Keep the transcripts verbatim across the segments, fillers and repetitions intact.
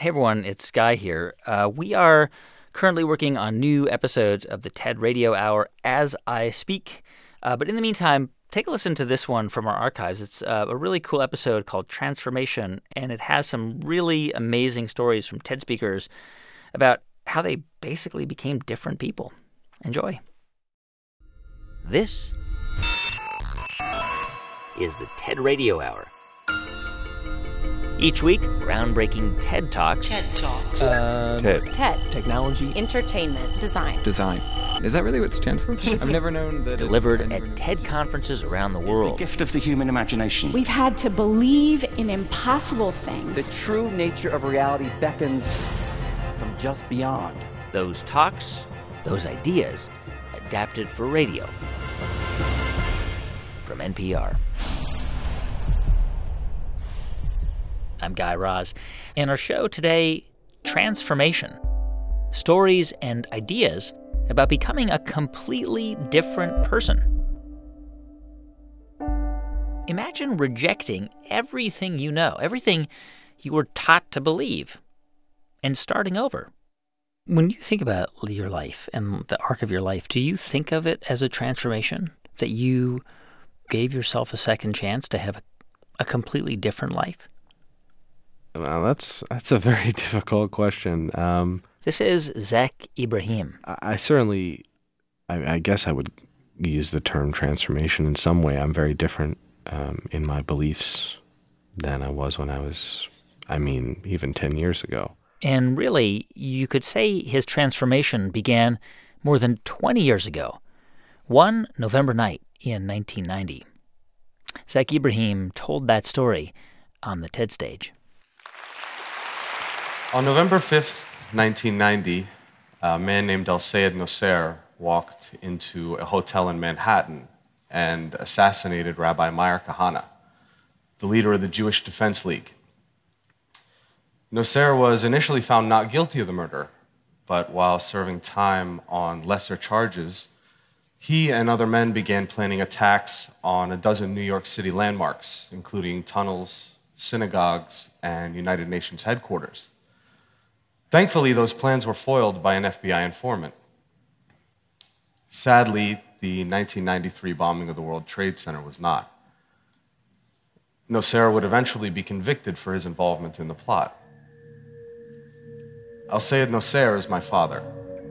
Hey everyone, it's Sky here. Uh, we are currently working on new episodes of the TED Radio Hour as I speak. Uh, but in the meantime, take a listen to this one from our archives. It's uh, a really cool episode called Transformation, and it has some really amazing stories from TED speakers about how they basically became different people. Enjoy. This is the TED Radio Hour. Each week, groundbreaking TED Talks. TED Talks. Uh, TED. TED. Technology. Entertainment. Design. Design. Is that really what it stands for? I've never known that. Delivered it, at TED conferences around the It's world. the gift of the human imagination. We've had to believe in impossible things. The true nature of reality beckons from just beyond. Those talks, those ideas, adapted for radio. From N P R. I'm Guy Raz. And our show today, Transformation. Stories and ideas about becoming a completely different person. Imagine rejecting everything you know, everything you were taught to believe, and starting over. When you think about your life and the arc of your life, do you think of it as a transformation? That you gave yourself a second chance to have a, a completely different life? Well, that's that's a very difficult question. Um, This is Zach Ibrahim. I, I certainly, I, I guess I would use the term transformation in some way. I'm very different um, in my beliefs than I was when I was, I mean, even ten years ago. And really, you could say his transformation began more than twenty years ago, one November night in nineteen ninety. Zach Ibrahim told that story on the TED stage. On November fifth, nineteen ninety, a man named El-Sayed Nosser walked into a hotel in Manhattan and assassinated Rabbi Meir Kahane, the leader of the Jewish Defense League. Nosser was initially found not guilty of the murder, but while serving time on lesser charges, he and other men began planning attacks on a dozen New York City landmarks, including tunnels, synagogues, and United Nations headquarters. Thankfully, those plans were foiled by an F B I informant. Sadly, the nineteen ninety-three bombing of the World Trade Center was not. Nosser would eventually be convicted for his involvement in the plot. El-Sayed Nosser is my father.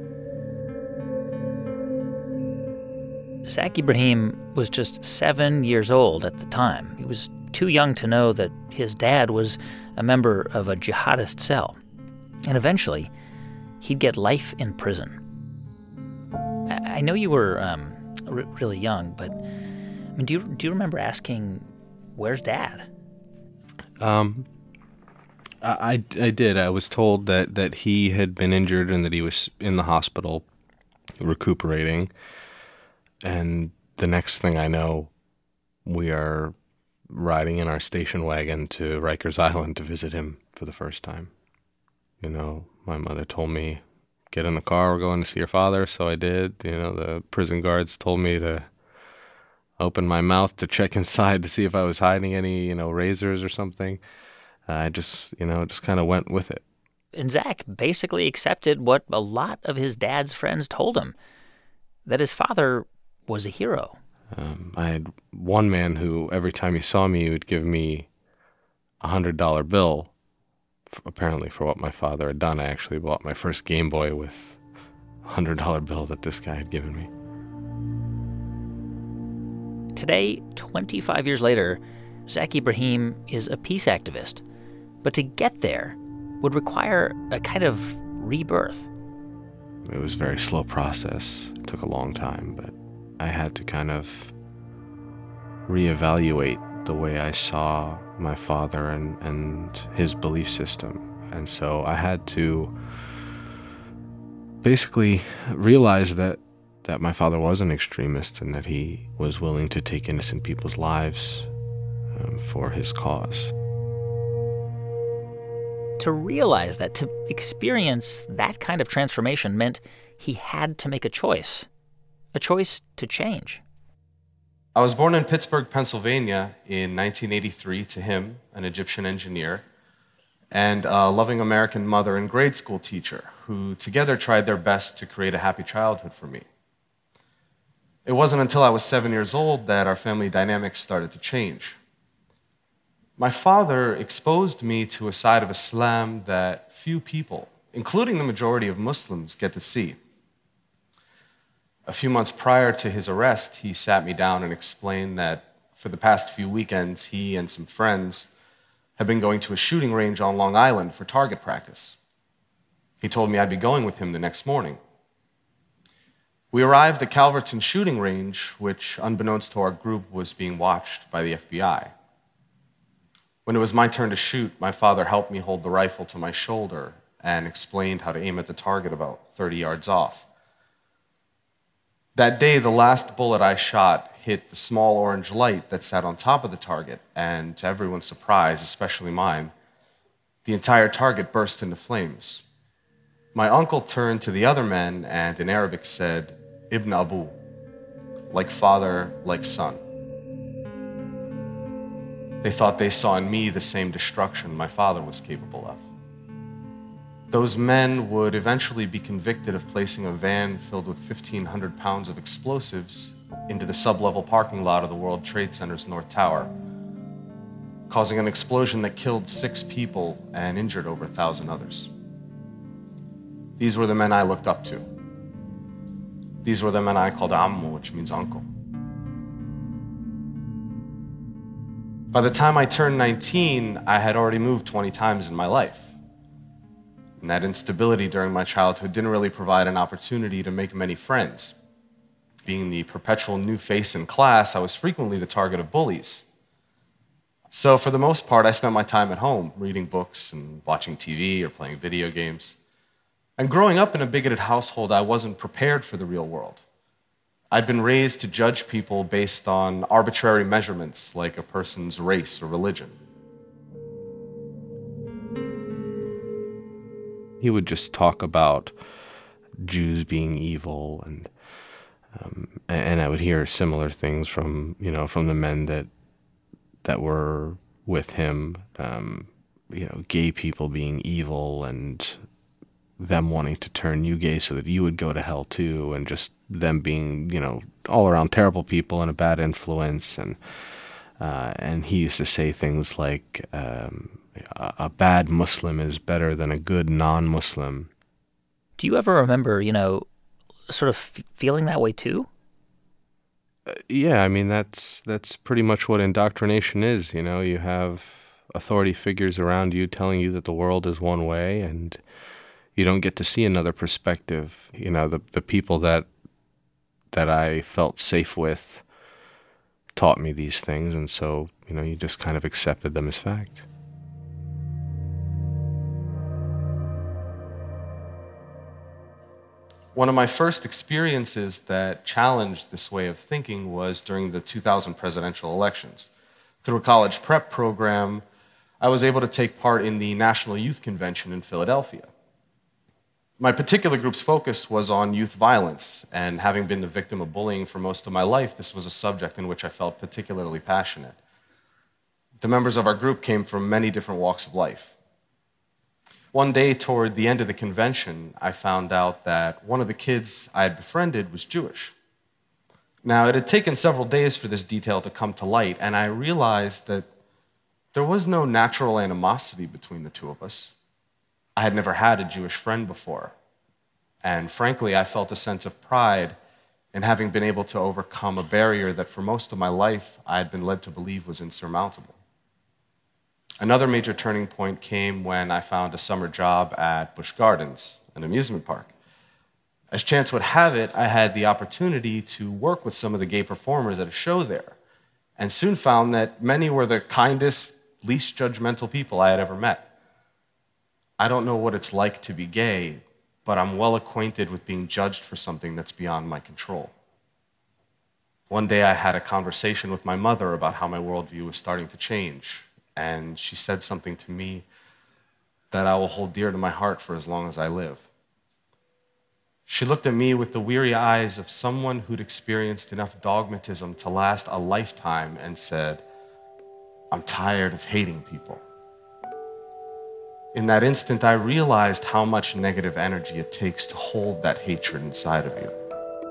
Zach Ibrahim was just seven years old at the time. He was too young to know that his dad was a member of a jihadist cell. And eventually, he'd get life in prison. I, I know you were um, r- really young, but I mean, do you do you remember asking, "Where's Dad?" Um, I, I did. I was told that, that he had been injured and that he was in the hospital recuperating. And the next thing I know, we are riding in our station wagon to Rikers Island to visit him for the first time. You know, my mother told me, get in the car, we're going to see your father, so I did. You know, the prison guards told me to open my mouth to check inside to see if I was hiding any, you know, razors or something. Uh, I just, you know, just kind of went with it. And Zach basically accepted what a lot of his dad's friends told him, that his father was a hero. Um, I had one man who, every time he saw me, he would give me a one hundred dollar bill. Apparently for what my father had done. I actually bought my first Game Boy with a one hundred dollar bill that this guy had given me. Today, twenty-five years later, Zach Ibrahim is a peace activist. But to get there would require a kind of rebirth. It was a very slow process. It took a long time, but I had to kind of reevaluate the way I saw my father and, and his belief system. And so I had to basically realize that, that my father was an extremist and that he was willing to take innocent people's lives um, for his cause. To realize that, to experience that kind of transformation meant he had to make a choice, a choice to change. I was born in Pittsburgh, Pennsylvania in nineteen eighty-three to him, an Egyptian engineer. and a loving American mother and grade school teacher who together tried their best to create a happy childhood for me. It wasn't until I was seven years old that our family dynamics started to change. My father exposed me to a side of Islam that few people, including the majority of Muslims, get to see. A few months prior to his arrest, he sat me down and explained that for the past few weekends, he and some friends had been going to a shooting range on Long Island for target practice. He told me I'd be going with him the next morning. We arrived at Calverton shooting range, which, unbeknownst to our group, was being watched by the F B I. When it was my turn to shoot, my father helped me hold the rifle to my shoulder and explained how to aim at the target about thirty yards off. That day, the last bullet I shot hit the small orange light that sat on top of the target, and to everyone's surprise, especially mine, the entire target burst into flames. My uncle turned to the other men and in Arabic said, Ibn Abu, like father, like son. They thought they saw in me the same destruction my father was capable of. Those men would eventually be convicted of placing a van filled with fifteen hundred pounds of explosives into the sub-level parking lot of the World Trade Center's North Tower, causing an explosion that killed six people and injured over a thousand others. These were the men I looked up to. These were the men I called Ammu, which means uncle. By the time I turned nineteen, I had already moved twenty times in my life. And that instability during my childhood didn't really provide an opportunity to make many friends. Being the perpetual new face in class, I was frequently the target of bullies. So for the most part, I spent my time at home, reading books and watching T V or playing video games. And growing up in a bigoted household, I wasn't prepared for the real world. I'd been raised to judge people based on arbitrary measurements like a person's race or religion. He would just talk about Jews being evil, and um, and I would hear similar things from you know from the men that that were with him. Um, you know, gay people being evil, and them wanting to turn you gay so that you would go to hell too, and just them being you know all around terrible people and a bad influence. And uh, and he used to say things like, Um, a bad Muslim is better than a good non-Muslim. Do you ever remember, you know, sort of f- feeling that way too? Uh, yeah, I mean, that's that's pretty much what indoctrination is, you know. You have authority figures around you telling you that the world is one way, and you don't get to see another perspective. You know, the the people that that I felt safe with taught me these things, and so, you know, you just kind of accepted them as fact. One of my first experiences that challenged this way of thinking was during the two thousand presidential elections. Through a college prep program, I was able to take part in the National Youth Convention in Philadelphia. My particular group's focus was on youth violence, and having been the victim of bullying for most of my life, this was a subject in which I felt particularly passionate. The members of our group came from many different walks of life. One day, toward the end of the convention, I found out that one of the kids I had befriended was Jewish. Now, it had taken several days for this detail to come to light, and I realized that there was no natural animosity between the two of us. I had never had a Jewish friend before, and frankly, I felt a sense of pride in having been able to overcome a barrier that for most of my life I had been led to believe was insurmountable. Another major turning point came when I found a summer job at Busch Gardens, an amusement park. As chance would have it, I had the opportunity to work with some of the gay performers at a show there, and soon found that many were the kindest, least judgmental people I had ever met. I don't know what it's like to be gay, but I'm well acquainted with being judged for something that's beyond my control. One day I had a conversation with my mother about how my worldview was starting to change, and she said something to me that I will hold dear to my heart for as long as I live. She looked at me with the weary eyes of someone who'd experienced enough dogmatism to last a lifetime and said, "I'm tired of hating people." In that instant, I realized how much negative energy it takes to hold that hatred inside of you.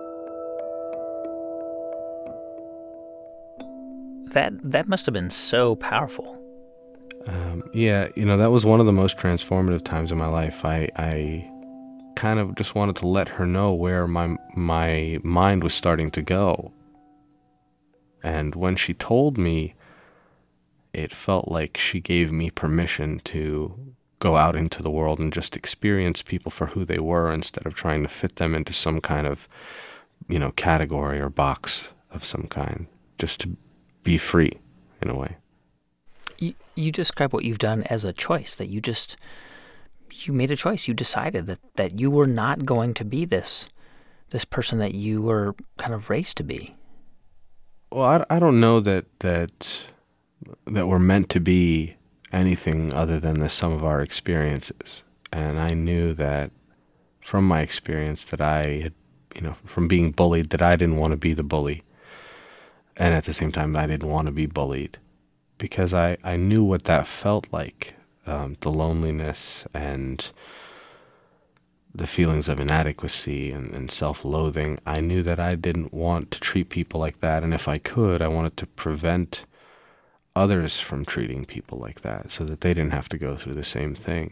That that must have been so powerful. Um, yeah, you know, that was one of the most transformative times in my life. I, I kind of just wanted to let her know where my my mind was starting to go. And when she told me, it felt like she gave me permission to go out into the world and just experience people for who they were instead of trying to fit them into some kind of, you know, category or box of some kind, just to be free in a way. You, you describe what you've done as a choice, that you just, you made a choice. You decided that, that you were not going to be this, this person that you were kind of raised to be. Well, I, I don't know that, that, that we're meant to be anything other than the sum of our experiences. And I knew that from my experience that I had, you know, from being bullied, that I didn't want to be the bully. And at the same time, I didn't want to be bullied because I, I knew what that felt like, um, the loneliness and the feelings of inadequacy and, and self-loathing. I knew that I didn't want to treat people like that. And if I could, I wanted to prevent others from treating people like that so that they didn't have to go through the same thing.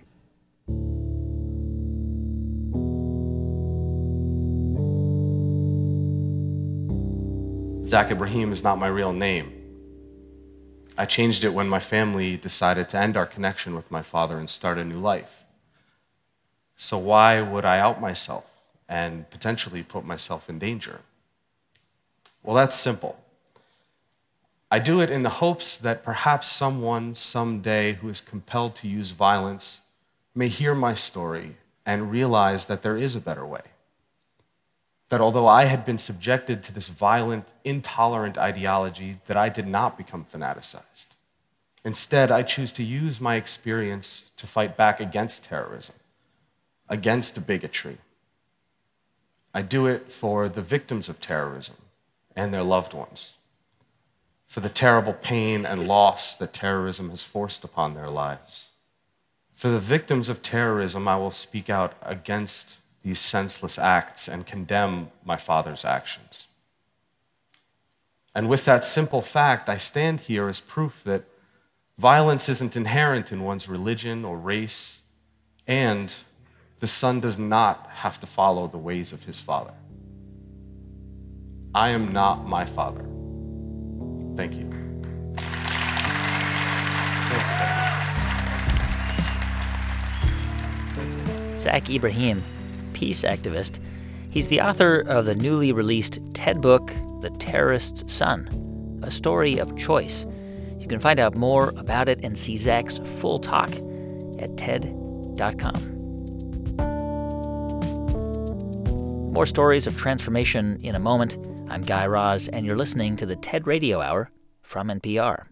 Zach Ibrahim is not my real name. I changed it when my family decided to end our connection with my father and start a new life. So why would I out myself and potentially put myself in danger? Well, that's simple. I do it in the hopes that perhaps someone someday who is compelled to use violence may hear my story and realize that there is a better way. That although I had been subjected to this violent, intolerant ideology, that I did not become fanaticized. Instead, I choose to use my experience to fight back against terrorism, against bigotry. I do it for the victims of terrorism and their loved ones, for the terrible pain and loss that terrorism has forced upon their lives. For the victims of terrorism, I will speak out against these senseless acts and condemn my father's actions. And with that simple fact, I stand here as proof that violence isn't inherent in one's religion or race, and the son does not have to follow the ways of his father. I am not my father. Thank you. Zach Ibrahim, peace activist. He's the author of the newly released TED book, The Terrorist's Son, a story of choice. You can find out more about it and see Zach's full talk at T E D dot com. More stories of transformation in a moment. I'm Guy Raz, and you're listening to the TED Radio Hour from N P R.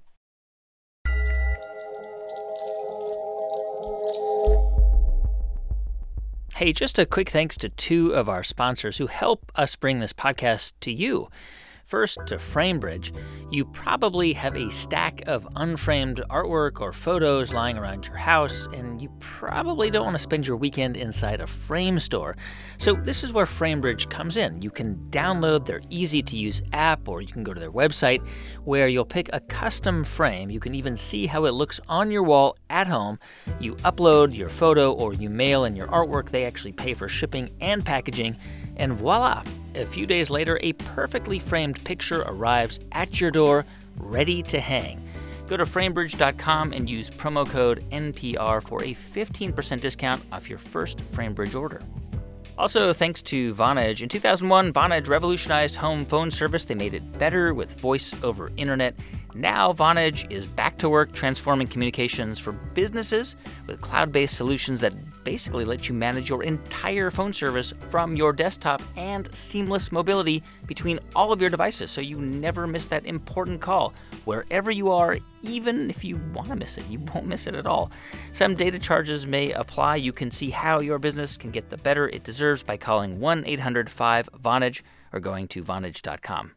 Hey, just a quick thanks to two of our sponsors who help us bring this podcast to you. First, to Framebridge. You probably have a stack of unframed artwork or photos lying around your house, and you probably don't want to spend your weekend inside a frame store. So this is where Framebridge comes in. You can download their easy-to-use app, or you can go to their website, where you'll pick a custom frame. You can even see how it looks on your wall at home. You upload your photo or you mail in your artwork. They actually pay for shipping and packaging. And voila! A few days later, a perfectly framed picture arrives at your door, ready to hang. Go to framebridge dot com and use promo code N P R for a fifteen percent discount off your first Framebridge order. Also, thanks to Vonage. In two thousand one, Vonage revolutionized home phone service. They made it better with voice over internet. Now, Vonage is back to work transforming communications for businesses with cloud-based solutions that basically let you manage your entire phone service from your desktop and seamless mobility between all of your devices so you never miss that important call. Wherever you are, even if you want to miss it, you won't miss it at all. Some data charges may apply. You can see how your business can get the better it deserves by calling one eight hundred five Vonage or going to vonage dot com.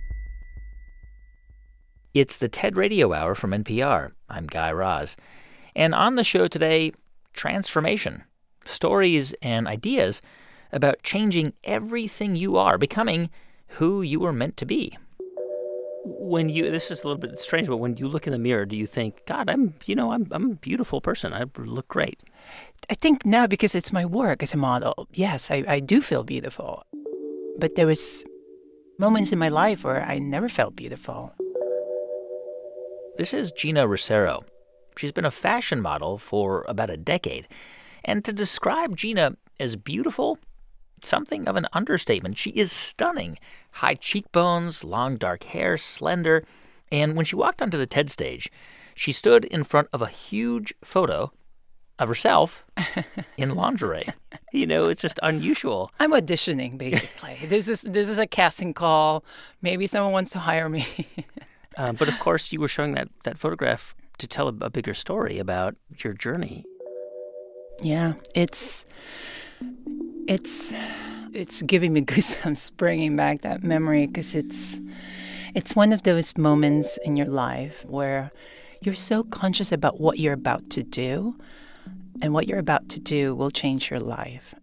It's the TED Radio Hour from N P R. I'm Guy Raz. And on the show today, transformation, stories and ideas about changing everything you are, becoming who you were meant to be. When you, this is a little bit strange, but when you look in the mirror, do you think, God, I'm, you know, I'm, I'm a beautiful person. I look great. I think now, because it's my work as a model, yes, I, I do feel beautiful. But there was moments in my life where I never felt beautiful. This is Gina Rosero. She's been a fashion model for about a decade. And to describe Gina as beautiful, something of an understatement. She is stunning. High cheekbones, long dark hair, slender. And when she walked onto the TED stage, she stood in front of a huge photo of herself in lingerie. You know, it's just unusual. I'm auditioning, basically. this is this is a casting call. Maybe someone wants to hire me. uh, but of course, you were showing that, that photograph to tell a, a bigger story about your journey. Yeah, it's it's it's giving me goosebumps, bringing back that memory, because it's it's one of those moments in your life where you're so conscious about what you're about to do. And what you're about to do will change your life.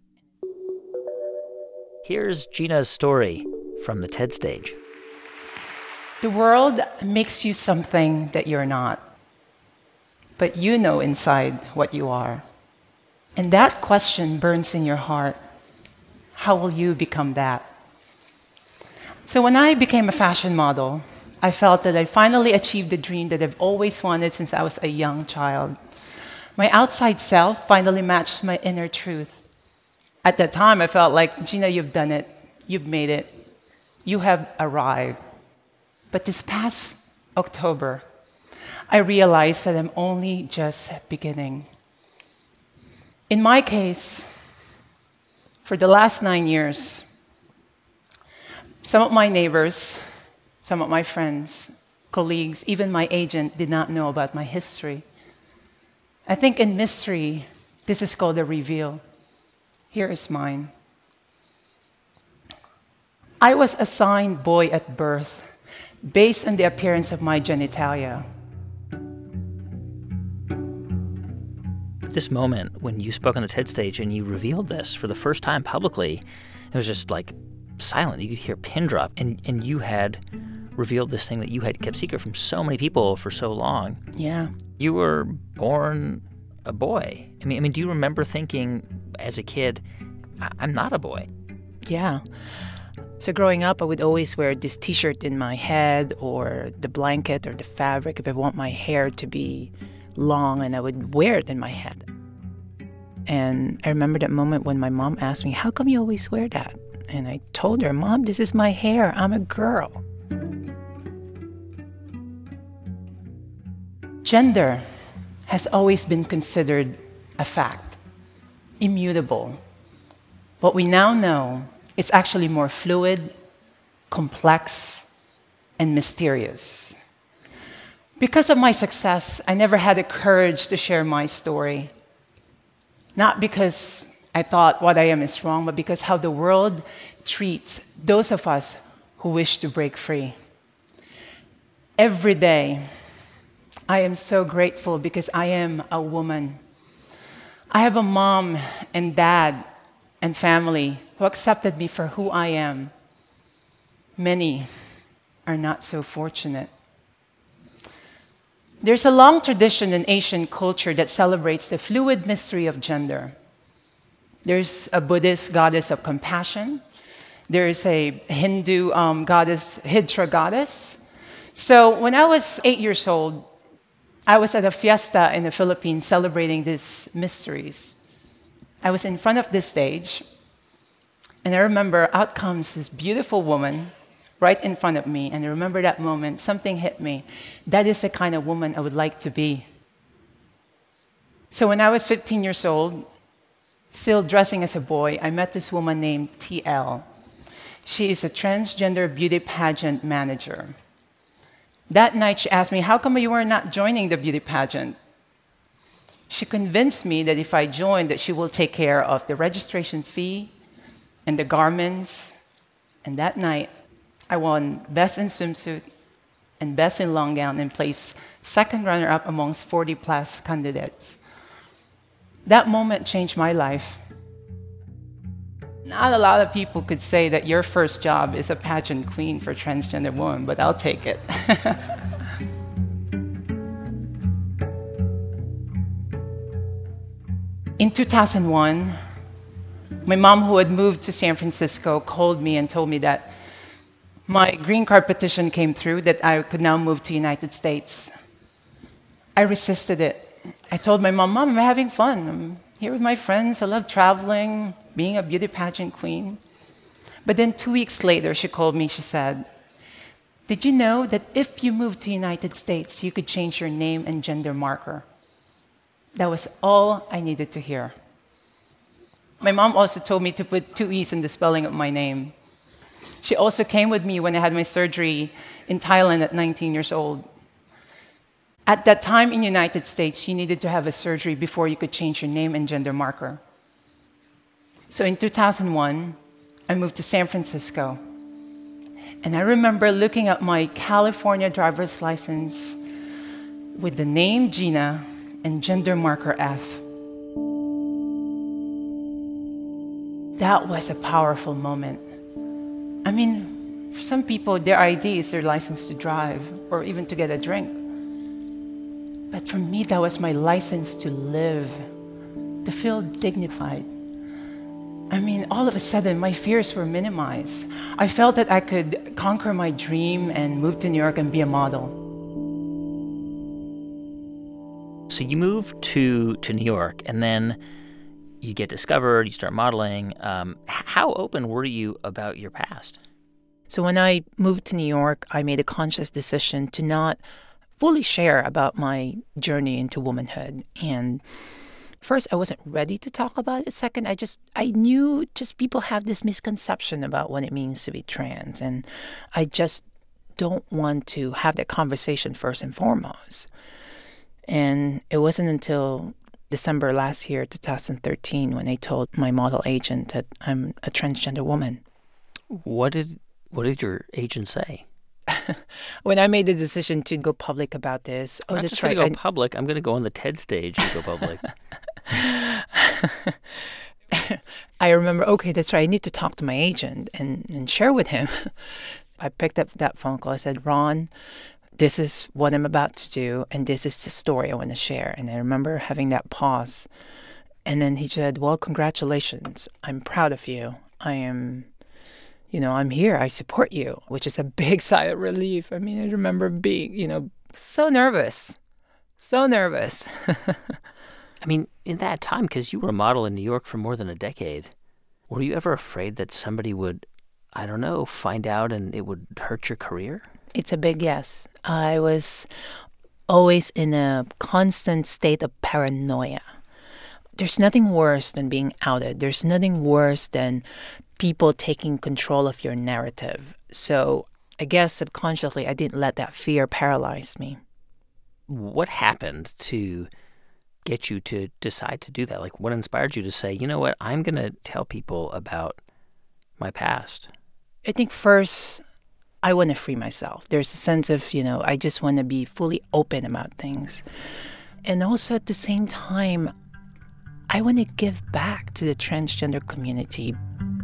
Here's Gina's story from the TED stage. The world makes you something that you're not. But you know inside what you are. And that question burns in your heart. How will you become that? So when I became a fashion model, I felt that I finally achieved the dream that I've always wanted since I was a young child. My outside self finally matched my inner truth. At that time, I felt like, Gina, you've done it. You've made it. You have arrived. But this past October, I realized that I'm only just beginning. In my case, for the last nine years, some of my neighbors, some of my friends, colleagues, even my agent did not know about my history. I think in mystery, this is called a reveal. Here is mine. I was assigned boy at birth based on the appearance of my genitalia. This moment when you spoke on the TED stage and you revealed this for the first time publicly, it was just like silent. You could hear a pin drop, and, and you had revealed this thing that you had kept secret from so many people for so long. Yeah. You were born a boy. I mean, I mean, do you remember thinking as a kid, I- I'm not a boy? Yeah. So growing up, I would always wear this T-shirt in my head, or the blanket or the fabric if I want my hair to be long, and I would wear it in my head. And I remember that moment when my mom asked me, how come you always wear that? And I told her, Mom, this is my hair. I'm a girl. Gender has always been considered a fact, immutable. What we now know, it's actually more fluid, complex, and mysterious. Because of my success, I never had the courage to share my story. Not because I thought what I am is wrong, but because how the world treats those of us who wish to break free. Every day, I am so grateful because I am a woman. I have a mom and dad and family who accepted me for who I am. Many are not so fortunate. There's a long tradition in Asian culture that celebrates the fluid mystery of gender. There's a Buddhist goddess of compassion. There is a Hindu um, goddess, Hydra goddess. So when I was eight years old, I was at a fiesta in the Philippines celebrating these mysteries. I was in front of this stage, and I remember out comes this beautiful woman right in front of me, and I remember that moment, something hit me. That is the kind of woman I would like to be. So when I was fifteen years old, still dressing as a boy, I met this woman named T L. She is a transgender beauty pageant manager. That night, she asked me, how come you were not joining the beauty pageant? She convinced me that if I joined, that she will take care of the registration fee and the garments. And that night, I won Best in Swimsuit and best in long gown and placed second runner-up amongst forty plus candidates. That moment changed my life. Not a lot of people could say that your first job is a pageant queen for transgender women, but I'll take it. In two thousand one, my mom, who had moved to San Francisco, called me and told me that my green card petition came through, that I could now move to the United States. I resisted it. I told my mom, Mom, I'm having fun. I'm here with my friends. I love traveling, being a beauty pageant queen. But then two weeks later, she called me. She said, did you know that if you moved to the United States, you could change your name and gender marker? That was all I needed to hear. My mom also told me to put two E's in the spelling of my name. She also came with me when I had my surgery in Thailand at nineteen years old. At that time in the United States, you needed to have a surgery before you could change your name and gender marker. So in two thousand one, I moved to San Francisco. And I remember looking at my California driver's license with the name Gina and gender marker F. That was a powerful moment. I mean, for some people, their I D is their license to drive or even to get a drink. But for me, that was my license to live, to feel dignified. I mean, all of a sudden, my fears were minimized. I felt that I could conquer my dream and move to New York and be a model. So you move to, to New York, and then you get discovered, you start modeling. Um, how open were you about your past? So when I moved to New York, I made a conscious decision to not fully share about my journey into womanhood. And first, I wasn't ready to talk about it. Second, I just, I knew just people have this misconception about what it means to be trans. And I just don't want to have that conversation first and foremost. And it wasn't until December last year, two thousand thirteen, when I told my model agent that I'm a transgender woman. What did what did your agent say? When I made the decision to go public about this, I'm oh, not that's just right. going to go I, public. I'm going to go on the TED stage and go public. I remember, okay, that's right. I need to talk to my agent and, and share with him. I picked up that phone call. I said, Ron, this is what I'm about to do, and this is the story I want to share. And I remember having that pause. And then he said, well, congratulations. I'm proud of you. I am, you know, I'm here. I support you, which is a big sigh of relief. I mean, I remember being, you know, so nervous, so nervous. I mean, in that time, because you were a model in New York for more than a decade, were you ever afraid that somebody would, I don't know, find out and it would hurt your career? It's a big yes. I was always in a constant state of paranoia. There's nothing worse than being outed. There's nothing worse than people taking control of your narrative. So I guess subconsciously, I didn't let that fear paralyze me. What happened to get you to decide to do that? Like, what inspired you to say, you know what, I'm going to tell people about my past? I think first, I want to free myself. There's a sense of, you know, I just want to be fully open about things. And also at the same time, I want to give back to the transgender community.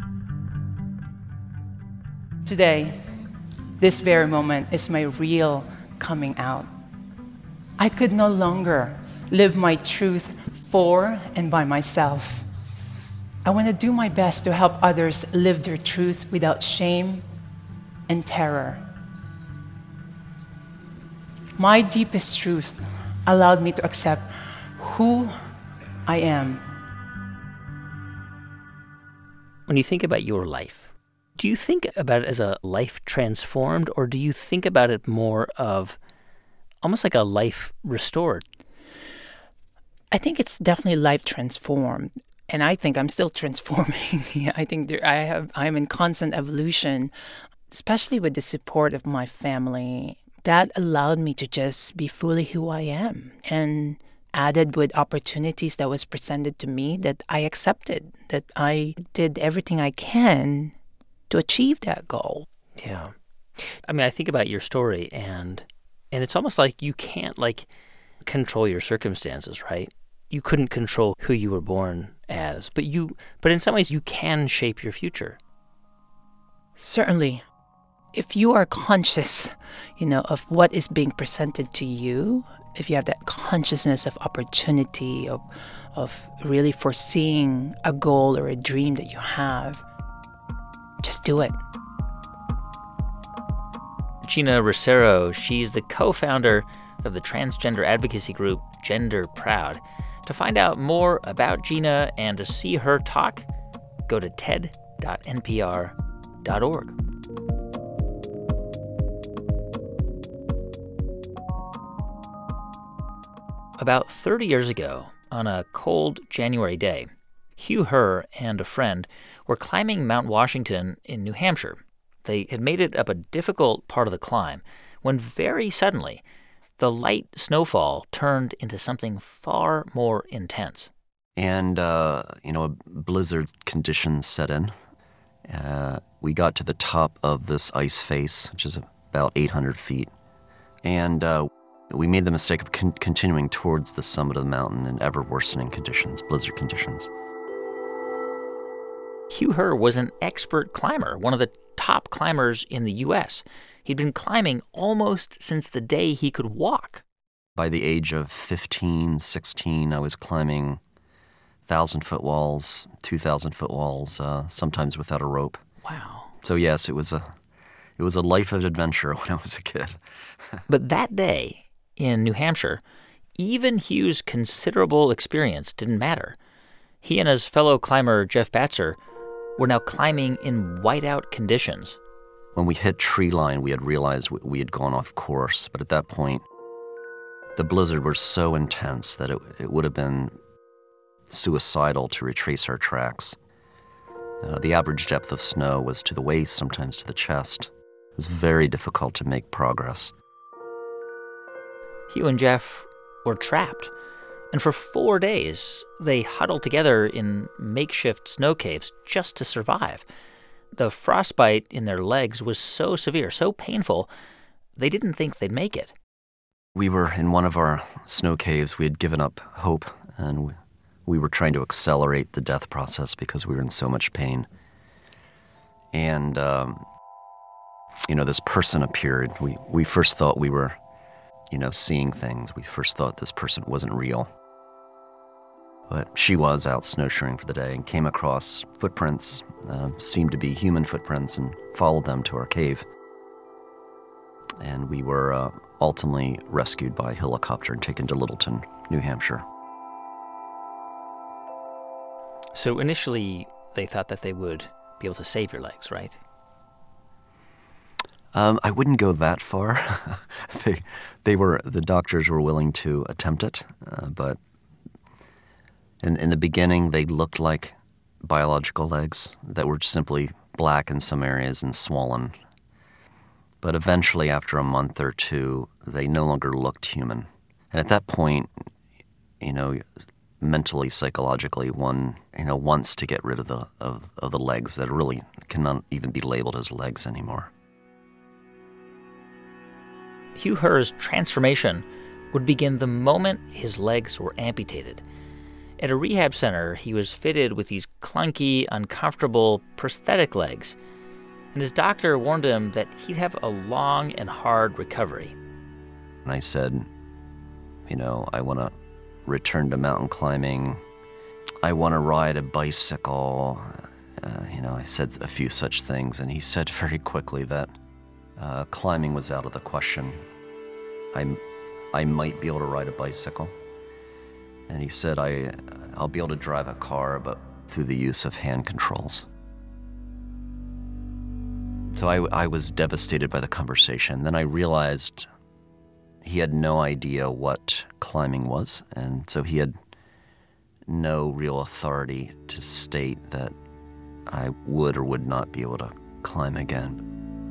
Today, this very moment is my real coming out. I could no longer live my truth for and by myself. I want to do my best to help others live their truth without shame and terror. My deepest truth allowed me to accept who I am. When you think about your life, do you think about it as a life transformed, or do you think about it more of almost like a life restored? I think it's definitely life transformed. And I think I'm still transforming. Yeah, I think there, I have, I'm in constant evolution, especially with the support of my family. That allowed me to just be fully who I am, and added with opportunities that was presented to me that I accepted, that I did everything I can to achieve that goal. Yeah. I mean, I think about your story, and and it's almost like you can't, like, control your circumstances, right? You couldn't control who you were born as, but you, but in some ways you can shape your future. Certainly. If you are conscious, you know, of what is being presented to you, if you have that consciousness of opportunity, of, of really foreseeing a goal or a dream that you have, just do it. Gina Ricero, she's the co-founder of the transgender advocacy group Gender Proud. To find out more about Gina and to see her talk, go to ted dot n p r dot org. About thirty years ago, on a cold January day, Hugh Herr and a friend were climbing Mount Washington in New Hampshire. They had made it up a difficult part of the climb when very suddenly the light snowfall turned into something far more intense. And, uh, you know, blizzard conditions set in. Uh, we got to the top of this ice face, which is about eight hundred feet. And uh, we made the mistake of con- continuing towards the summit of the mountain in ever-worsening conditions, blizzard conditions. Hugh Herr was an expert climber, one of the top climbers in the U S. He'd been climbing almost since the day he could walk. By the age of fifteen, sixteen, I was climbing one thousand foot walls, two thousand foot walls, uh, sometimes without a rope. Wow. So yes, it was a it was a life of adventure when I was a kid. But that day in New Hampshire, even Hugh's considerable experience didn't matter. He and his fellow climber Jeff Batzer were now climbing in whiteout conditions. When we hit tree line, we had realized we had gone off course. But at that point, the blizzard was so intense that it, it would have been suicidal to retrace our tracks. Uh, the average depth of snow was to the waist, sometimes to the chest. It was very difficult to make progress. Hugh and Jeff were trapped. And for four days, they huddled together in makeshift snow caves just to survive. The frostbite in their legs was so severe, so painful, they didn't think they'd make it. We were in one of our snow caves. We had given up hope, and we, we were trying to accelerate the death process because we were in so much pain. And, um, you know, this person appeared. We, we first thought we were, you know, seeing things. We first thought this person wasn't real. But she was out snowshoeing for the day and came across footprints, uh, seemed to be human footprints, and followed them to our cave. And we were uh, ultimately rescued by helicopter and taken to Littleton, New Hampshire. So initially, they thought that they would be able to save your legs, right? Um, I wouldn't go that far. they, they were the doctors were willing to attempt it, uh, but in, in the beginning, they looked like biological legs that were simply black in some areas and swollen. But eventually, after a month or two, they no longer looked human. And at that point, you know, mentally, psychologically, one you know wants to get rid of the of, of the legs that really cannot even be labeled as legs anymore. Hugh Herr's transformation would begin the moment his legs were amputated. At a rehab center, he was fitted with these clunky, uncomfortable, prosthetic legs, and his doctor warned him that he'd have a long and hard recovery. And I said, you know, I want to return to mountain climbing. I want to ride a bicycle. Uh, you know, I said a few such things, and he said very quickly that uh, climbing was out of the question. I, I might be able to ride a bicycle. And he said, I, I'll be able to drive a car, but through the use of hand controls. So I, I was devastated by the conversation. Then I realized he had no idea what climbing was, and so he had no real authority to state that I would or would not be able to climb again.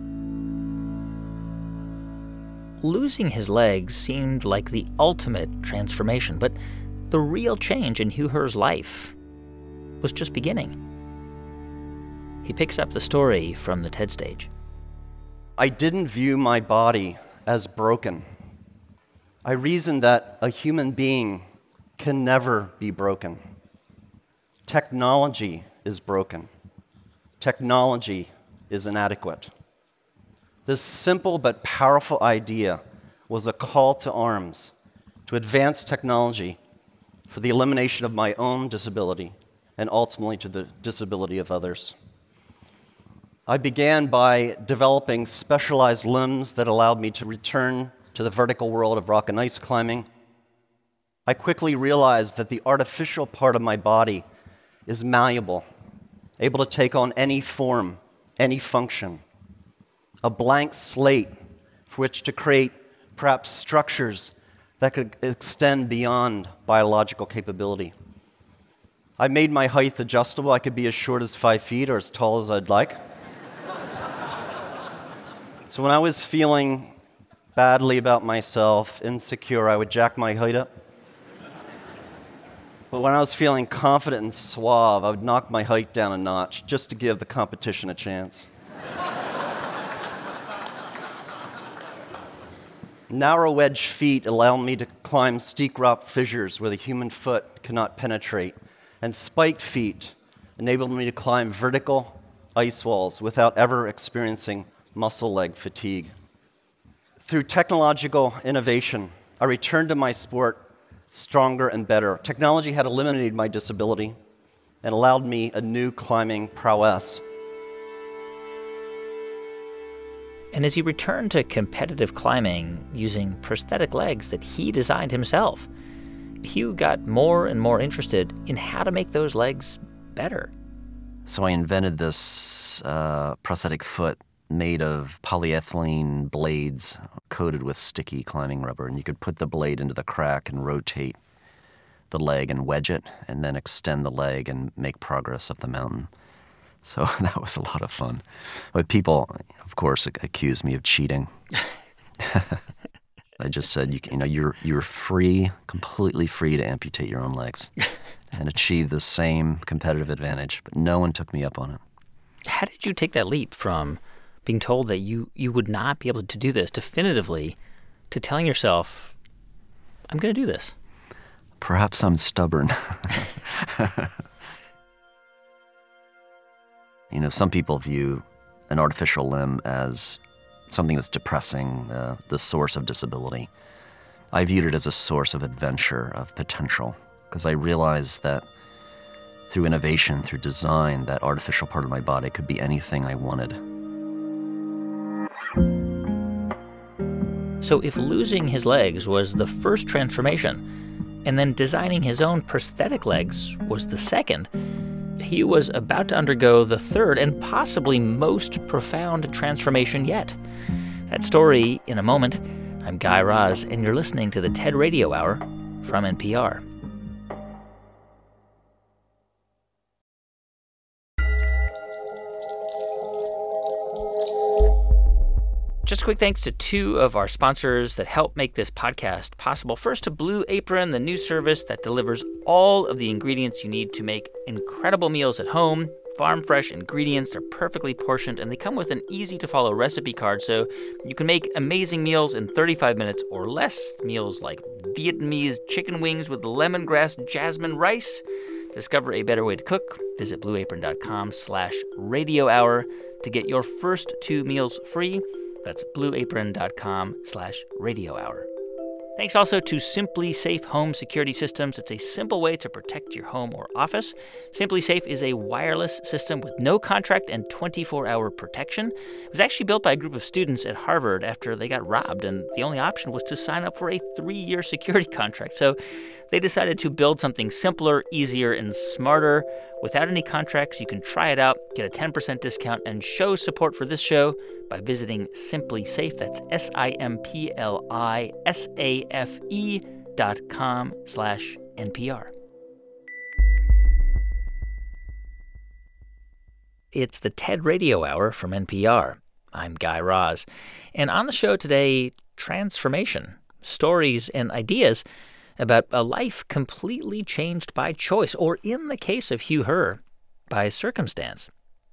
Losing his legs seemed like the ultimate transformation, but the real change in Hugh Herr's life was just beginning. He picks up the story from the TED stage. I didn't view my body as broken. I reasoned that a human being can never be broken. Technology is broken. Technology is inadequate. This simple but powerful idea was a call to arms to advance technology for the elimination of my own disability and ultimately to the disability of others. I began by developing specialized limbs that allowed me to return to the vertical world of rock and ice climbing. I quickly realized that the artificial part of my body is malleable, able to take on any form, any function, a blank slate for which to create perhaps structures that could extend beyond biological capability. I made my height adjustable. I could be as short as five feet or as tall as I'd like. So when I was feeling badly about myself, insecure, I would jack my height up. But when I was feeling confident and suave, I would knock my height down a notch just to give the competition a chance. Narrow wedge feet allow me to climb steep rock fissures where the human foot cannot penetrate, and spiked feet enabled me to climb vertical ice walls without ever experiencing muscle leg fatigue. Through technological innovation, I returned to my sport stronger and better. Technology had eliminated my disability and allowed me a new climbing prowess. And as he returned to competitive climbing using prosthetic legs that he designed himself, Hugh got more and more interested in how to make those legs better. So I invented this uh, prosthetic foot made of polyethylene blades coated with sticky climbing rubber, and you could put the blade into the crack and rotate the leg and wedge it, and then extend the leg and make progress up the mountain. So that was a lot of fun. But people, of course, accused me of cheating. I just said, you, you know, you're you're free, completely free to amputate your own legs and achieve the same competitive advantage. But no one took me up on it. How did you take that leap from being told that you, you would not be able to do this definitively to telling yourself, I'm going to do this? Perhaps I'm stubborn. You know, some people view an artificial limb as something that's depressing, uh, the source of disability. I viewed it as a source of adventure, of potential, because I realized that through innovation, through design, that artificial part of my body could be anything I wanted. So if losing his legs was the first transformation, and then designing his own prosthetic legs was the second, he was about to undergo the third and possibly most profound transformation yet. That story in a moment. I'm Guy Raz, and you're listening to the TED Radio Hour from N P R. Just a quick thanks to two of our sponsors that help make this podcast possible. First, to Blue Apron, the new service that delivers all of the ingredients you need to make incredible meals at home. Farm-fresh ingredients, they're perfectly portioned, and they come with an easy-to-follow recipe card, so you can make amazing meals in thirty-five minutes or less. Meals like Vietnamese chicken wings with lemongrass jasmine rice. Discover a better way to cook. Visit blueapron.com slash radio hour to get your first two meals free. That's blueapron.com slash radio hour. Thanks also to Simply Safe Home Security Systems. It's a simple way to protect your home or office. Simply Safe is a wireless system with no contract and twenty-four hour protection. It was actually built by a group of students at Harvard after they got robbed, and the only option was to sign up for a three-year security contract. So they decided to build something simpler, easier, and smarter. Without any contracts, you can try it out, get a ten percent discount, and show support for this show by visiting Simply Safe. That's S I M P L I S A F E dot com slash N P R. It's the TED Radio Hour from N P R. I'm Guy Raz. And on the show today, transformation, stories and ideas about a life completely changed by choice, or in the case of Hugh Herr, by circumstance.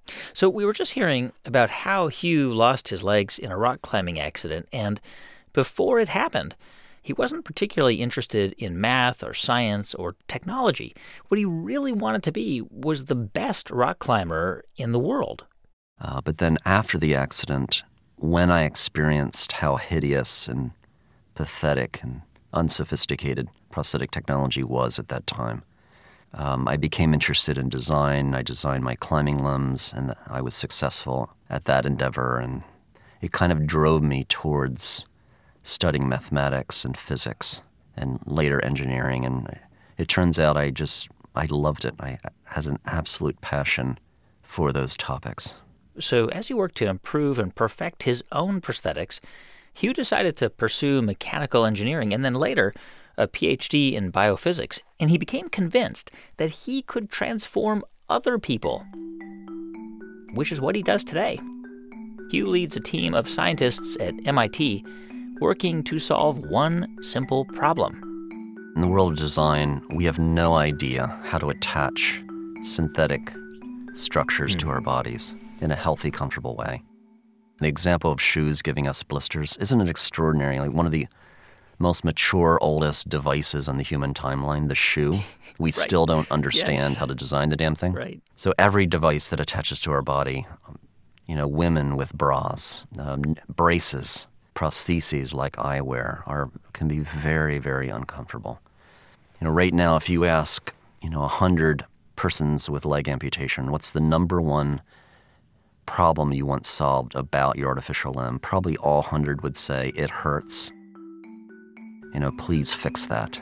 So we were just hearing about how Hugh lost his legs in a rock climbing accident, and before it happened, he wasn't particularly interested in math or science or technology. What he really wanted to be was the best rock climber in the world. Uh, but then after the accident, when I experienced how hideous and pathetic and unsophisticated prosthetic technology was at that time, um, I became interested in design. I designed my climbing limbs, and I was successful at that endeavor, and it kind of drove me towards studying mathematics and physics and later engineering. And it turns out I just, I loved it. I had an absolute passion for those topics. So as he worked to improve and perfect his own prosthetics, Hugh decided to pursue mechanical engineering and then later a P H D in biophysics. And he became convinced that he could transform other people, which is what he does today. Hugh leads a team of scientists at M I T working to solve one simple problem. In the world of design, we have no idea how to attach synthetic structures mm. to our bodies in a healthy, comfortable way. The example of shoes giving us blisters, isn't it extraordinary? Like one of the most mature, oldest devices on the human timeline, the shoe. We right. still don't understand yes. how to design the damn thing. Right. So every device that attaches to our body, you know, women with bras, um, braces, prostheses like eyewear are can be very, very uncomfortable. You know, right now, if you ask, you know, a hundred persons with leg amputation, what's the number one problem you want solved about your artificial limb? Probably all hundred would say it hurts. You know, please fix that.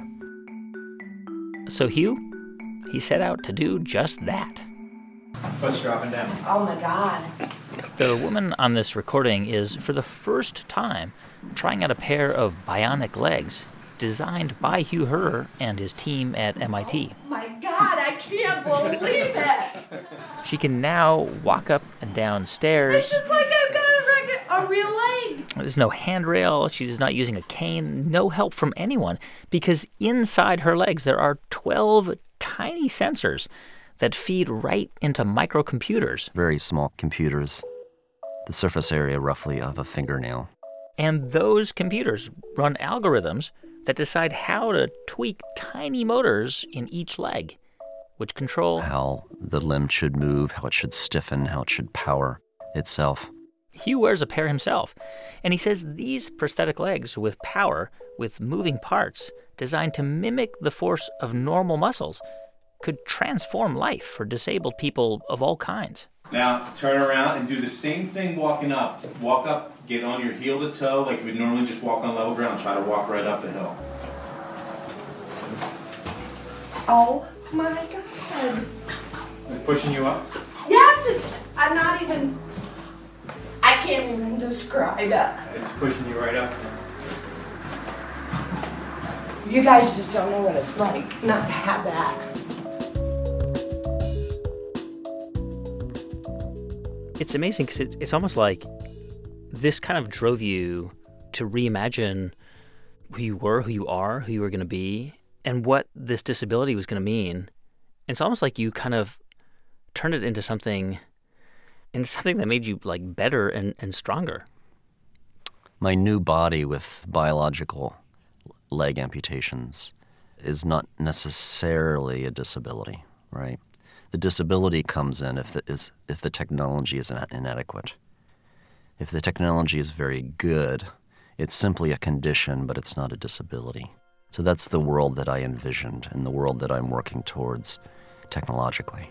So Hugh, he set out to do just that. What's dropping down? Oh my God. The woman on this recording is, for the first time, trying out a pair of bionic legs designed by Hugh Herr and his team at M I T. Oh my God, I can't believe it! She can now walk up and down stairs. It's just like I've got a, regu- a real leg. There's no handrail. She's not using a cane. No help from anyone, because inside her legs there are twelve tiny sensors that feed right into microcomputers. Very small computers, the surface area roughly of a fingernail. And those computers run algorithms that decide how to tweak tiny motors in each leg, which control how the limb should move, how it should stiffen, how it should power itself. Hugh wears a pair himself, and he says these prosthetic legs with power, with moving parts, designed to mimic the force of normal muscles, could transform life for disabled people of all kinds. Now, turn around and do the same thing walking up. Walk up, get on your heel to toe like you would normally just walk on level ground. Try to walk right up the hill. Oh my God. It's pushing you up? Yes, it's, I'm not even, I can't even describe it. It's pushing you right up. You guys just don't know what it's like not to have that. It's amazing because it's, it's almost like this kind of drove you to reimagine who you were, who you are, who you were going to be, and what this disability was going to mean. And it's almost like you kind of turned it into something, into something that made you like better and, and stronger. My new body with biological leg amputations is not necessarily a disability, right? The disability comes in if the, is, if the technology is inadequate. If the technology is very good, it's simply a condition, but it's not a disability. So that's the world that I envisioned and the world that I'm working towards technologically.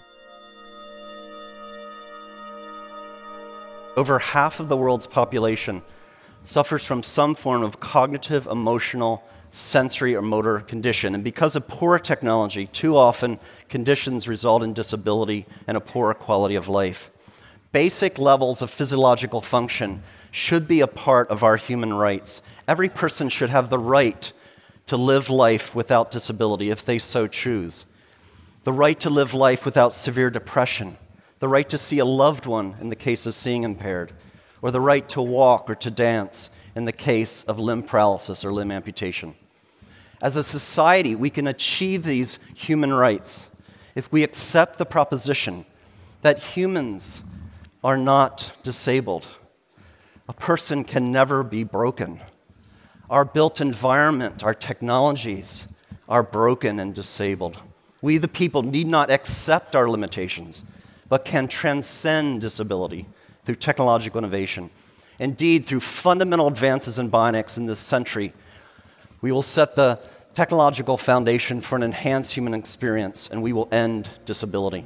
Over half of the world's population suffers from some form of cognitive, emotional, sensory, or motor condition. And because of poor technology, too often conditions result in disability and a poorer quality of life. Basic levels of physiological function should be a part of our human rights. Every person should have the right to live life without disability if they so choose. The right to live life without severe depression. The right to see a loved one in the case of seeing impaired. Or the right to walk or to dance in the case of limb paralysis or limb amputation. As a society, we can achieve these human rights if we accept the proposition that humans are not disabled. A person can never be broken. Our built environment, our technologies are broken and disabled. We, the people, need not accept our limitations, but can transcend disability through technological innovation. Indeed, through fundamental advances in bionics in this century, we will set the technological foundation for an enhanced human experience, and we will end disability.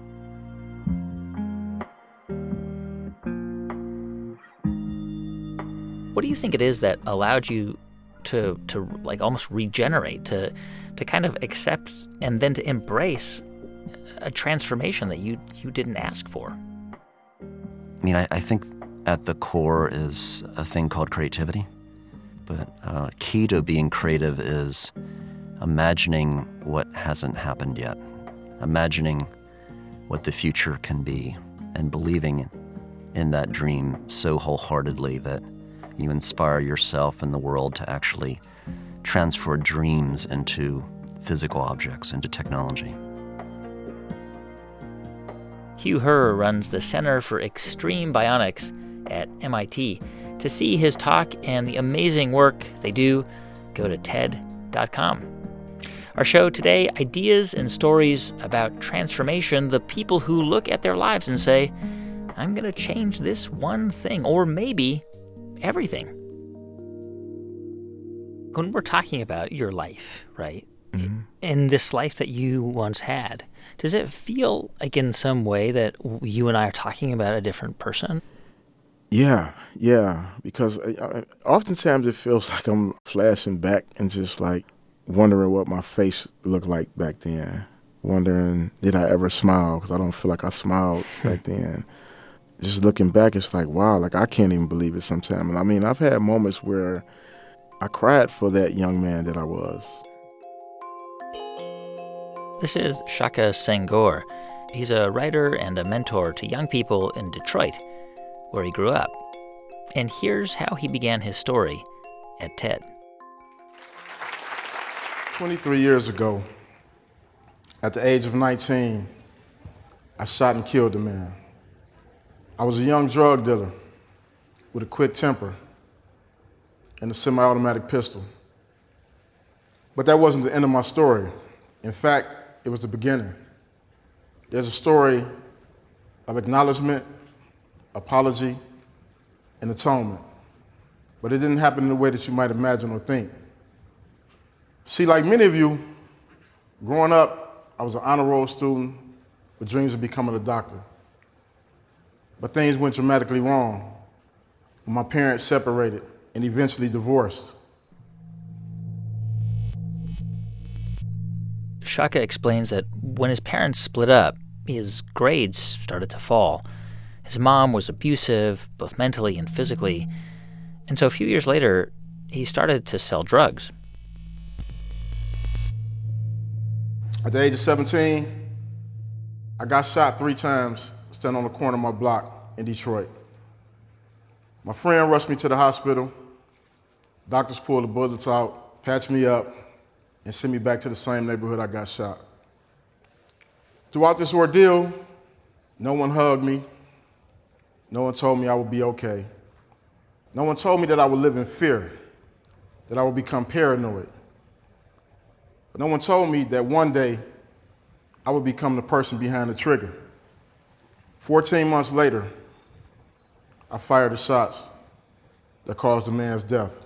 What do you think it is that allowed you to to like almost regenerate, to to kind of accept and then to embrace a transformation that you you didn't ask for? I mean, I, I think at the core is a thing called creativity. But uh, key to being creative is imagining what hasn't happened yet, imagining what the future can be, and believing in that dream so wholeheartedly that you inspire yourself and the world to actually transfer dreams into physical objects, into technology. Hugh Herr runs the Center for Extreme Bionics at M I T. To see his talk and the amazing work they do, go to T E D dot com. Our show today, ideas and stories about transformation, the people who look at their lives and say, I'm going to change this one thing, or maybe everything. When we're talking about your life, right, mm-hmm. and this life that you once had, does it feel like in some way that you and I are talking about a different person? Yeah, yeah, because I, I, oftentimes it feels like I'm flashing back and just like wondering what my face looked like back then, wondering did I ever smile, because I don't feel like I smiled back then. Just looking back, it's like, wow, like I can't even believe it sometimes. And I mean, I've had moments where I cried for that young man that I was. This is Shaka Senghor. He's a writer and a mentor to young people in Detroit, where he grew up. And here's how he began his story at T E D. twenty-three years ago, at the age of nineteen, I shot and killed a man. I was a young drug dealer with a quick temper and a semi-automatic pistol. But that wasn't the end of my story. In fact, it was the beginning. There's a story of acknowledgement, apology, and atonement. But it didn't happen in the way that you might imagine or think. See, like many of you, growing up, I was an honor roll student with dreams of becoming a doctor. But things went dramatically wrong when my parents separated and eventually divorced. Shaka explains that when his parents split up, his grades started to fall. His mom was abusive, both mentally and physically. And so a few years later, he started to sell drugs. At the age of seventeen, I got shot three times standing on the corner of my block in Detroit. My friend rushed me to the hospital. Doctors pulled the bullets out, patched me up, and sent me back to the same neighborhood I got shot. Throughout this ordeal, no one hugged me. No one told me I would be okay. No one told me that I would live in fear, that I would become paranoid. But no one told me that one day I would become the person behind the trigger. Fourteen months later, I fired the shots that caused the man's death.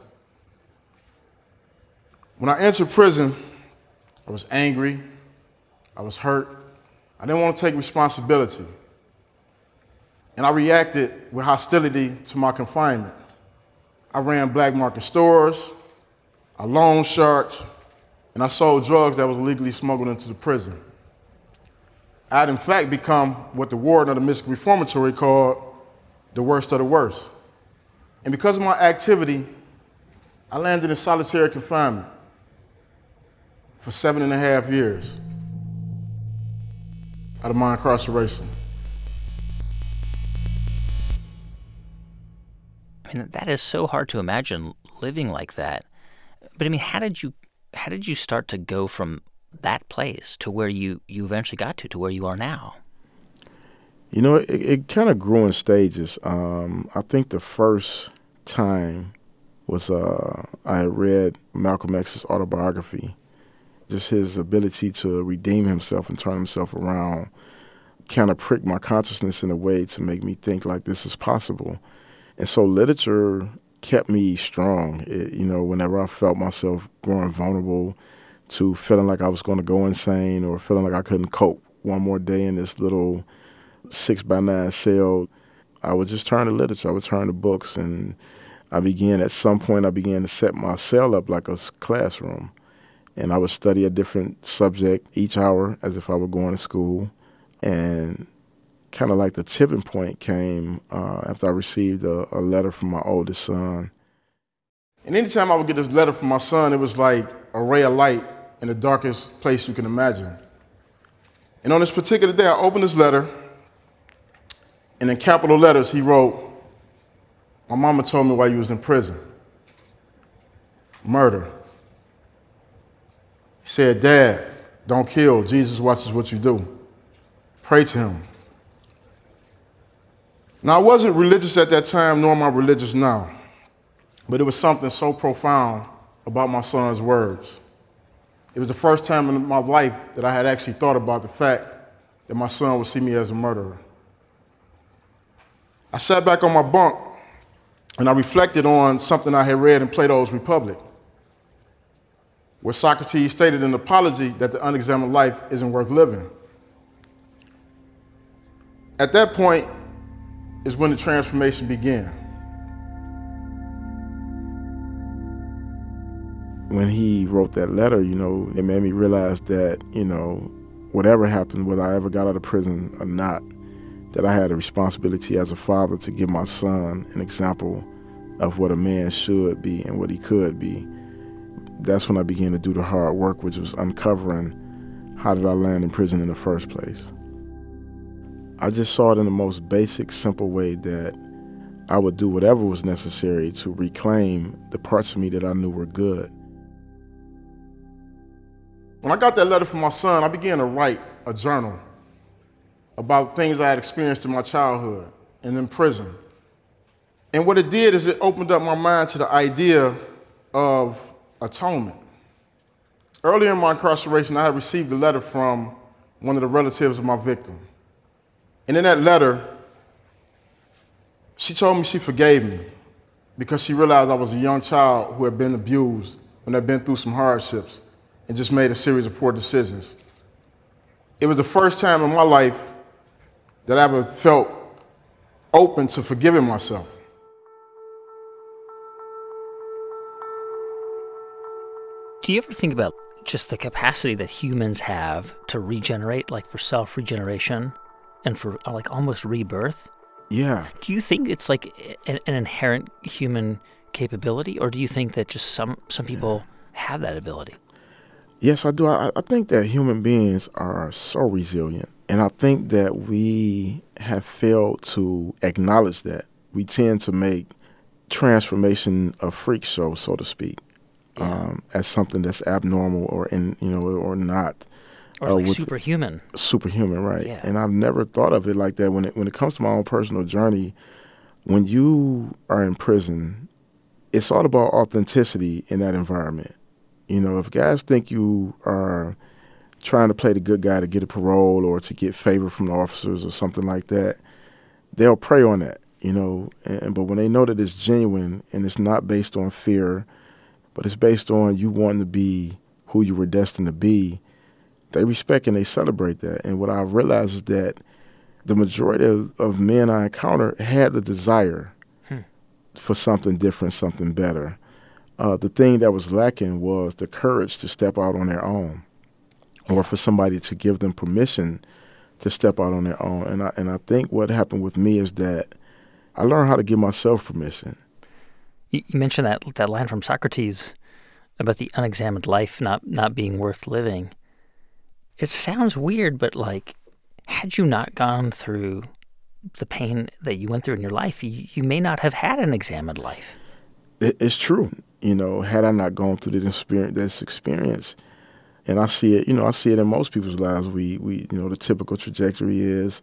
When I entered prison, I was angry, I was hurt, I didn't want to take responsibility. And I reacted with hostility to my confinement. I ran black market stores, I loaned sharks, and I sold drugs that was illegally smuggled into the prison. I had in fact become what the warden of the Michigan Reformatory called the worst of the worst. And because of my activity, I landed in solitary confinement for seven and a half years out of my incarceration. I mean, that is so hard to imagine living like that. But I mean, how did you how did you start to go from that place to where you, you eventually got to, to where you are now? You know, it, it kind of grew in stages. Um, I think the first time was uh, I had read Malcolm X's autobiography. Just his ability to redeem himself and turn himself around kind of pricked my consciousness in a way to make me think like this is possible. And so literature kept me strong. It, you know, whenever I felt myself growing vulnerable to feeling like I was going to go insane or feeling like I couldn't cope one more day in this little six by nine cell, I would just turn to literature. I would turn to books. And I began, at some point, I began to set my cell up like a classroom. And I would study a different subject each hour as if I were going to school. And kind of like the tipping point came uh, after I received a, a letter from my oldest son. And anytime I would get this letter from my son, it was like a ray of light in the darkest place you can imagine. And on this particular day, I opened this letter, and in capital letters, he wrote, "My mama told me while you was in prison. Murder." He said, "Dad, don't kill. Jesus watches what you do. Pray to him." Now, I wasn't religious at that time, nor am I religious now. But it was something so profound about my son's words. It was the first time in my life that I had actually thought about the fact that my son would see me as a murderer. I sat back on my bunk and I reflected on something I had read in Plato's Republic, where Socrates stated in Apology that the unexamined life isn't worth living. At that point is when the transformation began. When he wrote that letter, you know, it made me realize that, you know, whatever happened, whether I ever got out of prison or not, that I had a responsibility as a father to give my son an example of what a man should be and what he could be. That's when I began to do the hard work, which was uncovering how did I land in prison in the first place. I just saw it in the most basic, simple way that I would do whatever was necessary to reclaim the parts of me that I knew were good. When I got that letter from my son, I began to write a journal about things I had experienced in my childhood and in prison. And what it did is it opened up my mind to the idea of atonement. Earlier in my incarceration, I had received a letter from one of the relatives of my victim. And in that letter, she told me she forgave me because she realized I was a young child who had been abused and had been through some hardships and just made a series of poor decisions. It was the first time in my life that I ever felt open to forgiving myself. Do you ever think about just the capacity that humans have to regenerate, like for self-regeneration and for like almost rebirth? Yeah. Do you think it's like an, an inherent human capability, or do you think that just some, some people have that ability? Yes, I do. I, I think that human beings are so resilient. And I think that we have failed to acknowledge that. We tend to make transformation a freak show, so to speak, yeah. um, as something that's abnormal or in you know or not. Or uh, like superhuman. Superhuman, right. Yeah. And I've never thought of it like that. When it when it comes to my own personal journey, when you are in prison, it's all about authenticity in that environment. You know, if guys think you are trying to play the good guy to get a parole or to get favor from the officers or something like that, they'll prey on that, you know. And, but when they know that it's genuine and it's not based on fear, but it's based on you wanting to be who you were destined to be, they respect and they celebrate that. And what I've realized is that the majority of, of men I encounter had the desire hmm. for something different, something better. Uh, the thing that was lacking was the courage to step out on their own, or for somebody to give them permission to step out on their own. And I and I think what happened with me is that I learned how to give myself permission. You, you mentioned that that line from Socrates about the unexamined life not, not being worth living. It sounds weird, but like, had you not gone through the pain that you went through in your life, you, you may not have had an examined life. It, it's true. You know, had I not gone through this experience, this experience, and I see it, you know, I see it in most people's lives. We, we, you know, the typical trajectory is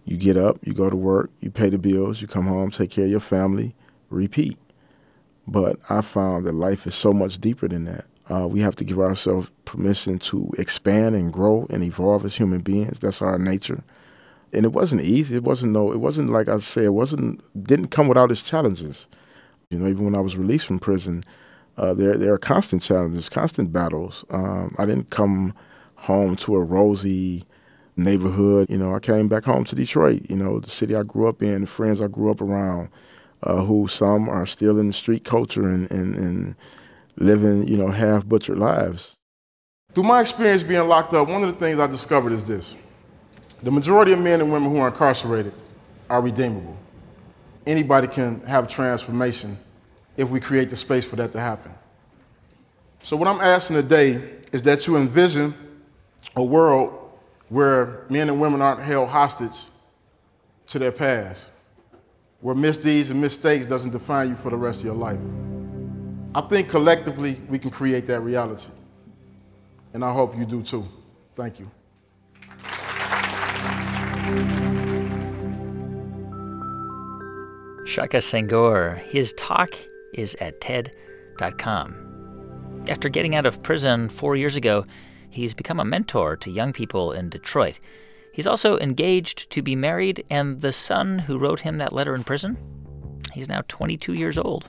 You get up, you go to work, you pay the bills, you come home, take care of your family, repeat. But I found that life is so much deeper than that. Uh, we have to give ourselves permission to expand and grow and evolve as human beings. That's our nature. And it wasn't easy. It wasn't no. It wasn't like I said. It wasn't. Didn't come without its challenges. You know, even when I was released from prison, uh, there there are constant challenges, constant battles. Um, I didn't come home to a rosy neighborhood. You know, I came back home to Detroit. You know, the city I grew up in, the friends I grew up around, uh, who some are still in the street culture and and, and living, you know, half butchered lives. Through my experience being locked up, one of the things I discovered is this. The majority of men and women who are incarcerated are redeemable. Anybody can have transformation if we create the space for that to happen. So what I'm asking today is that you envision a world where men and women aren't held hostage to their past, where misdeeds and mistakes doesn't define you for the rest of your life. I think collectively we can create that reality, and I hope you do too. Thank you. Shaka Senghor. His talk is at T E D dot com. After getting out of prison four years ago, he's become a mentor to young people in Detroit. He's also engaged to be married, and the son who wrote him that letter in prison, he's now twenty-two years old.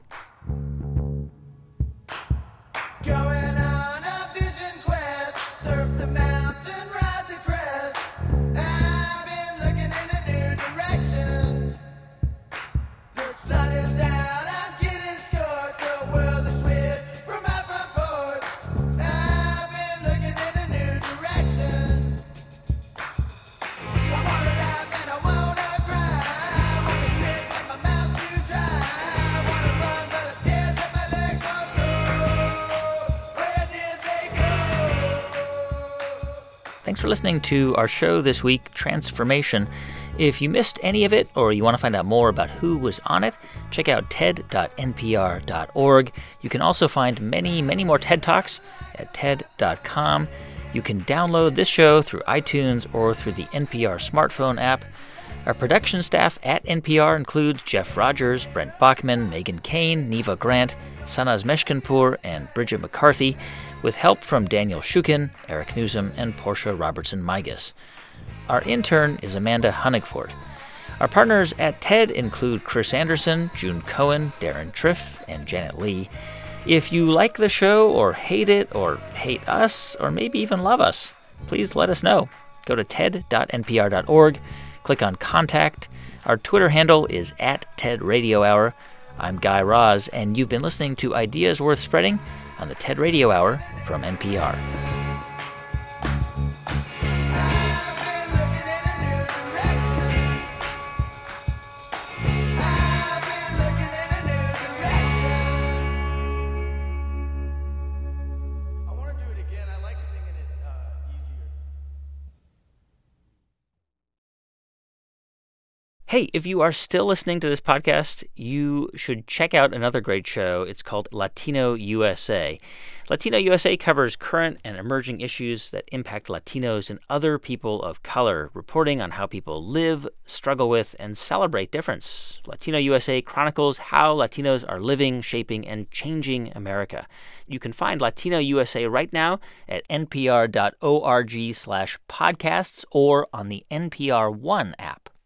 Going on a vision quest, surf the mountain, ride the crest. I've been looking in a new direction. The sun is out, I'm getting scorched. The world is weird from my front porch. I've been looking in a new direction. I wanna laugh and I wanna cry. I wanna spit but my mouth too dry. I wanna run but I'm scared that my legs won't go. Thanks for listening to our show this week, Transformation. If you missed any of it or you want to find out more about who was on it, check out T E D dot N P R dot org. You can also find many, many more TED Talks at T E D dot com. You can download this show through iTunes or through the N P R smartphone app. Our production staff at N P R includes Jeff Rogers, Brent Bachman, Megan Kane, Neva Grant, Sanaz Meshkinpour, and Bridget McCarthy, with help from Daniel Shukin, Eric Newsom, and Portia Robertson-Migas. Our intern is Amanda Honigfort. Our partners at T E D include Chris Anderson, June Cohen, Darren Triff, and Janet Lee. If you like the show or hate it or hate us or maybe even love us, please let us know. Go to T E D dot N P R dot org, click on Contact. Our Twitter handle is at TED Radio Hour. I'm Guy Raz, and you've been listening to Ideas Worth Spreading on the TED Radio Hour from N P R. Hey, if you are still listening to this podcast, you should check out another great show. It's called Latino U S A. Latino U S A covers current and emerging issues that impact Latinos and other people of color, reporting on how people live, struggle with, and celebrate difference. Latino U S A chronicles how Latinos are living, shaping, and changing America. You can find Latino U S A right now at N P R dot org slash podcasts or on the N P R One app.